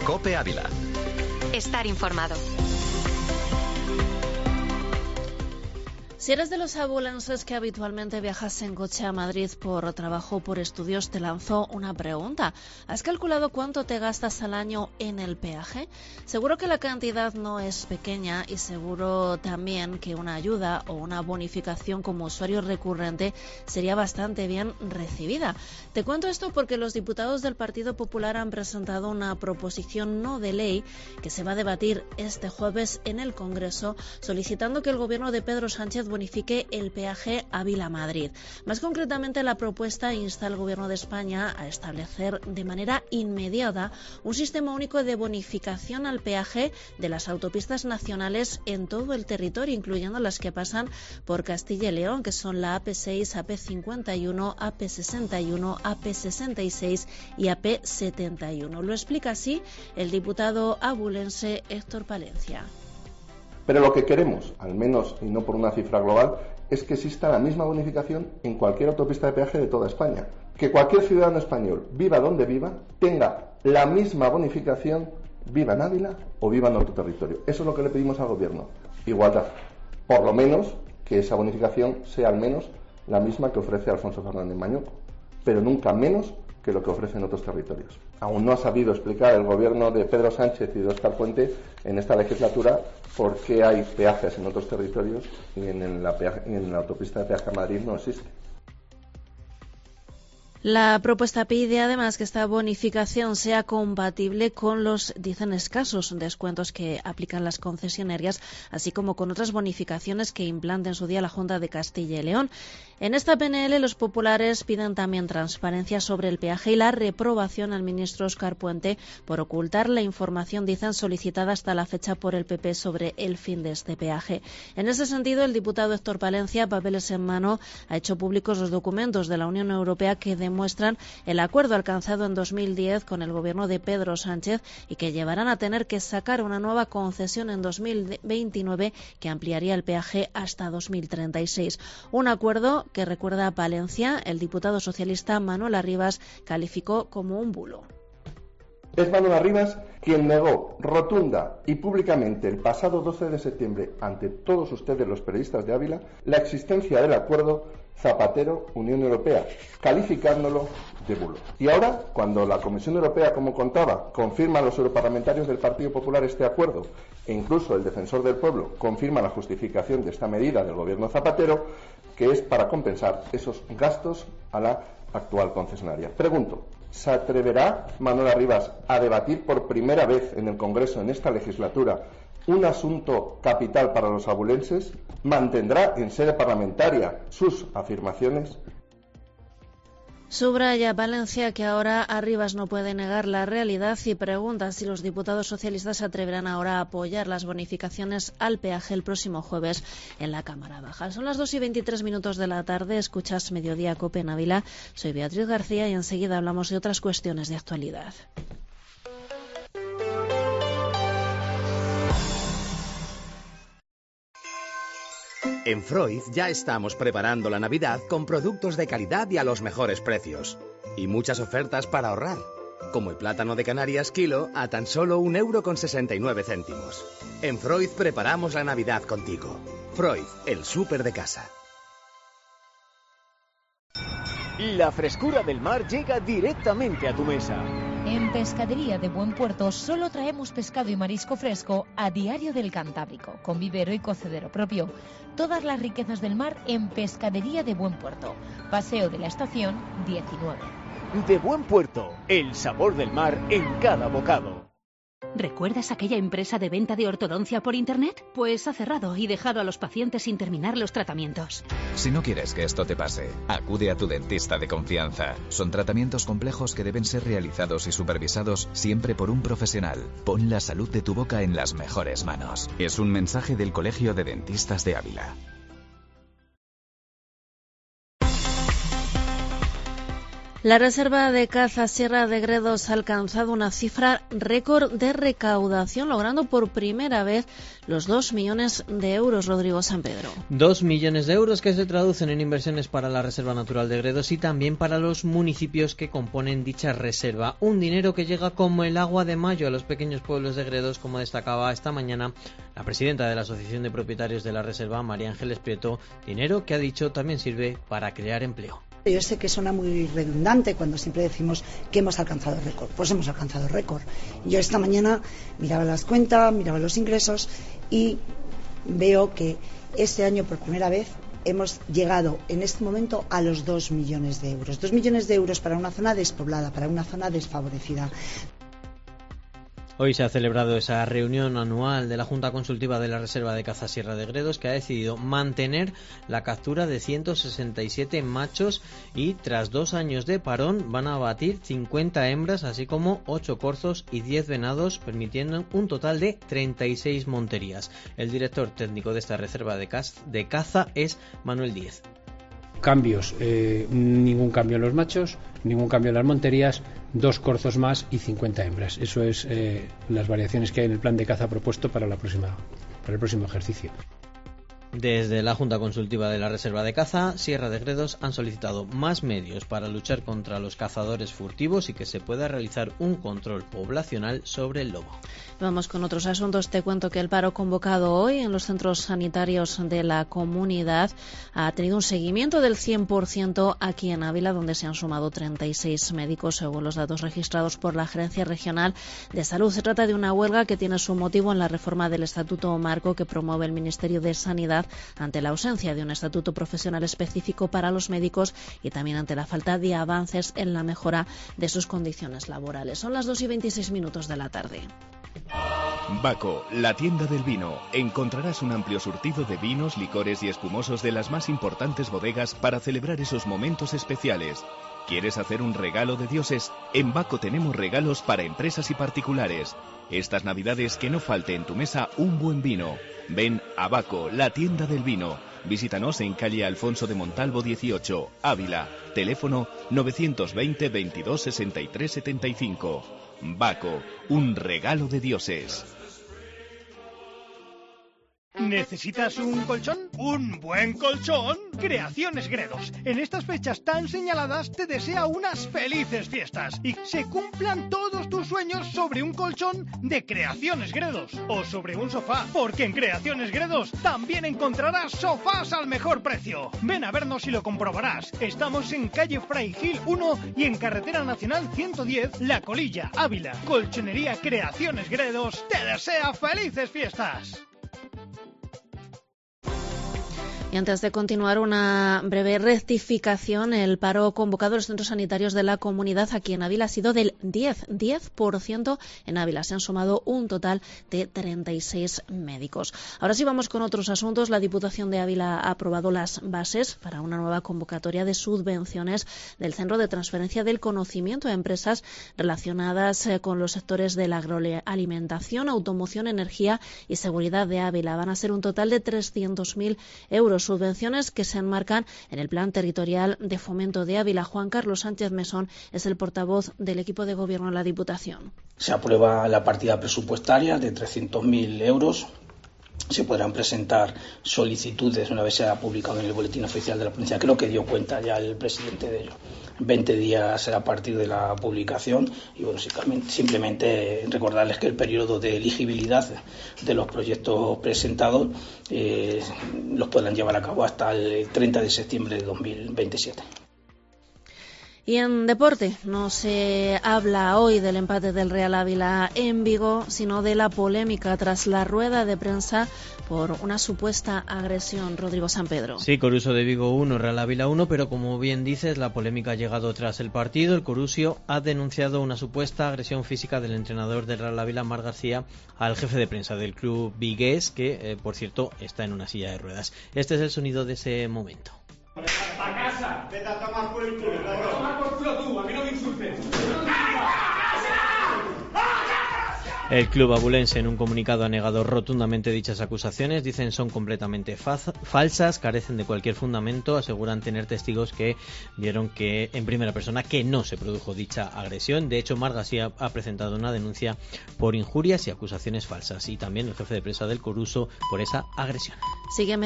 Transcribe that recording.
COPE Ávila. Estar informado. Si eres de los abulenses que habitualmente viajas en coche a Madrid por trabajo o por estudios, te lanzo una pregunta. ¿Has calculado cuánto te gastas al año en el peaje? Seguro que la cantidad no es pequeña y seguro también que una ayuda o una bonificación como usuario recurrente sería bastante bien recibida. Te cuento esto porque los diputados del Partido Popular han presentado una proposición no de ley que se va a debatir este jueves en el Congreso, solicitando que el gobierno de Pedro Sánchez bonifique el peaje Ávila-Madrid. Más concretamente, la propuesta insta al Gobierno de España a establecer de manera inmediata un sistema único de bonificación al peaje de las autopistas nacionales en todo el territorio, incluyendo las que pasan por Castilla y León, que son la AP6, AP51, AP61, AP66 y AP71. Lo explica así el diputado abulense Héctor Palencia. Pero lo que queremos, al menos y no por una cifra global, es que exista la misma bonificación en cualquier autopista de peaje de toda España. Que cualquier ciudadano español, viva donde viva, tenga la misma bonificación, viva en Ávila o viva en otro territorio. Eso es lo que le pedimos al Gobierno. Igualdad. Por lo menos que esa bonificación sea al menos la misma que ofrece Alfonso Fernández Mañoco, pero nunca menos que lo que ofrecen otros territorios. Aún no ha sabido explicar el gobierno de Pedro Sánchez y de Óscar Puente en esta legislatura por qué hay peajes en otros territorios y en la autopista de peaje a Madrid no existe. La propuesta pide además que esta bonificación sea compatible con los, dicen, escasos descuentos que aplican las concesionarias, así como con otras bonificaciones que implante en su día la Junta de Castilla y León. En esta PNL los populares piden también transparencia sobre el peaje y la reprobación al ministro Óscar Puente por ocultar la información, dicen, solicitada hasta la fecha por el PP sobre el fin de este peaje. En ese sentido, el diputado Héctor Palencia, papeles en mano, ha hecho públicos los documentos de la Unión Europea que demuestran el acuerdo alcanzado en 2010 con el gobierno de Pedro Sánchez y que llevarán a tener que sacar una nueva concesión en 2029 que ampliaría el peaje hasta 2036. Un acuerdo que, recuerda a Palencia, el diputado socialista Manuel Arribas calificó como un bulo. Es Manuel Arribas quien negó rotunda y públicamente el pasado 12 de septiembre ante todos ustedes los periodistas de Ávila la existencia del acuerdo Zapatero-Unión Europea, calificándolo de bulo. Y ahora, cuando la Comisión Europea, como contaba, confirma a los europarlamentarios del Partido Popular este acuerdo e incluso el Defensor del Pueblo confirma la justificación de esta medida del gobierno Zapatero, que es para compensar esos gastos a la actual concesionaria. Pregunto, ¿se atreverá Manuel Arribas a debatir por primera vez en el Congreso en esta legislatura un asunto capital para los abulenses? ¿Mantendrá en sede parlamentaria sus afirmaciones? Subraya Palencia que ahora Arribas no puede negar la realidad y pregunta si los diputados socialistas se atreverán ahora a apoyar las bonificaciones al peaje el próximo jueves en la Cámara Baja. Son las 2:23 de la tarde, escuchas Mediodía COPE en Ávila. Soy Beatriz García y enseguida hablamos de otras cuestiones de actualidad. En Freud ya estamos preparando la Navidad con productos de calidad y a los mejores precios. Y muchas ofertas para ahorrar, como el plátano de Canarias kilo a tan solo 1,69 €. En Freud preparamos la Navidad contigo. Freud, el súper de casa. La frescura del mar llega directamente a tu mesa. En Pescadería de Buen Puerto solo traemos pescado y marisco fresco a diario del Cantábrico, con vivero y cocedero propio. Todas las riquezas del mar en Pescadería de Buen Puerto. Paseo de la Estación 19. De Buen Puerto, el sabor del mar en cada bocado. ¿Recuerdas aquella empresa de venta de ortodoncia por Internet? Pues ha cerrado y dejado a los pacientes sin terminar los tratamientos. Si no quieres que esto te pase, acude a tu dentista de confianza. Son tratamientos complejos que deben ser realizados y supervisados siempre por un profesional. Pon la salud de tu boca en las mejores manos. Es un mensaje del Colegio de Dentistas de Ávila. La reserva de caza Sierra de Gredos ha alcanzado una cifra récord de recaudación, logrando por primera vez los 2 millones de euros, Rodrigo Sampedro. 2 millones de euros que se traducen en inversiones para la Reserva Natural de Gredos y también para los municipios que componen dicha reserva. Un dinero que llega como el agua de mayo a los pequeños pueblos de Gredos, como destacaba esta mañana la presidenta de la Asociación de Propietarios de la Reserva, María Ángeles Prieto. Dinero que, ha dicho, también sirve para crear empleo. Yo sé que suena muy redundante cuando siempre decimos que hemos alcanzado récord. Pues hemos alcanzado récord. Yo esta mañana miraba las cuentas, miraba los ingresos y veo que este año por primera vez hemos llegado en este momento a los 2 millones de euros. 2 millones de euros para una zona despoblada, para una zona desfavorecida. Hoy se ha celebrado esa reunión anual de la Junta Consultiva de la Reserva de Caza Sierra de Gredos, que ha decidido mantener la captura de 167 machos y tras 2 años de parón van a abatir 50 hembras, así como 8 corzos y 10 venados, permitiendo un total de 36 monterías. El director técnico de esta reserva de caza es Manuel Díez. Cambios, ningún cambio en los machos, ningún cambio en las monterías, 2 corzos más y 50 hembras. Eso es las variaciones que hay en el plan de caza propuesto para el próximo ejercicio. Desde la Junta Consultiva de la Reserva de Caza Sierra de Gredos han solicitado más medios para luchar contra los cazadores furtivos y que se pueda realizar un control poblacional sobre el lobo. Vamos con otros asuntos. Te cuento que el paro convocado hoy en los centros sanitarios de la comunidad ha tenido un seguimiento del 100% aquí en Ávila, donde se han sumado 36 médicos, según los datos registrados por la Gerencia Regional de Salud. Se trata de una huelga que tiene su motivo en la reforma del Estatuto Marco que promueve el Ministerio de Sanidad ante la ausencia de un estatuto profesional específico para los médicos y también ante la falta de avances en la mejora de sus condiciones laborales. Son las 2:26 de la tarde. Baco, la tienda del vino. Encontrarás un amplio surtido de vinos, licores y espumosos de las más importantes bodegas para celebrar esos momentos especiales. ¿Quieres hacer un regalo de dioses? En Baco tenemos regalos para empresas y particulares. Estas navidades que no falte en tu mesa un buen vino. Ven a Baco, la tienda del vino. Visítanos en calle Alfonso de Montalvo 18, Ávila. Teléfono 920 22 63 75. Baco, un regalo de dioses. ¿Necesitas un colchón? ¿Un buen colchón? Creaciones Gredos. En estas fechas tan señaladas te desea unas felices fiestas y se cumplan todos tus sueños sobre un colchón de Creaciones Gredos o sobre un sofá, porque en Creaciones Gredos también encontrarás sofás al mejor precio. Ven a vernos y lo comprobarás. Estamos en calle Fray Gil 1 y en carretera nacional 110, La Colilla, Ávila. Colchonería Creaciones Gredos te desea felices fiestas. Y antes de continuar, una breve rectificación. El paro convocado en los centros sanitarios de la comunidad aquí en Ávila ha sido del 10% en Ávila. Se han sumado un total de 36 médicos. Ahora sí vamos con otros asuntos. La Diputación de Ávila ha aprobado las bases para una nueva convocatoria de subvenciones del Centro de Transferencia del Conocimiento a empresas relacionadas con los sectores de la agroalimentación, automoción, energía y seguridad de Ávila. Van a ser un total de 300.000 euros. Subvenciones que se enmarcan en el Plan Territorial de Fomento de Ávila. Juan Carlos Sánchez Mesón es el portavoz del equipo de gobierno de la Diputación. Se aprueba la partida presupuestaria de 300.000 euros. Se podrán presentar solicitudes una vez se haya publicado en el Boletín Oficial de la Provincia. Creo que dio cuenta ya el presidente de ello. 20 días será a partir de la publicación y bueno, simplemente recordarles que el periodo de elegibilidad de los proyectos presentados los podrán llevar a cabo hasta el 30 de septiembre de 2027. Y en deporte, no se habla hoy del empate del Real Ávila en Vigo, sino de la polémica tras la rueda de prensa por una supuesta agresión. Rodrigo Sampedro. Sí, Coruso de Vigo 1, Real Ávila 1, pero como bien dices, la polémica ha llegado tras el partido. El Corusio ha denunciado una supuesta agresión física del entrenador del Real Ávila, Marc García, al jefe de prensa del club vigués, que, por cierto, está en una silla de ruedas. Este es el sonido de ese momento. ¡A casa! ¡Vete a tomar por el culo! ¡A tomar por culo tú! ¡A mí no me insultes! El club abulense en un comunicado ha negado rotundamente dichas acusaciones. Dicen son completamente falsas, carecen de cualquier fundamento. Aseguran tener testigos que vieron que en primera persona que no se produjo dicha agresión. De hecho, Marc García ha presentado una denuncia por injurias y acusaciones falsas, y también el jefe de prensa del Coruso por esa agresión. Sígueme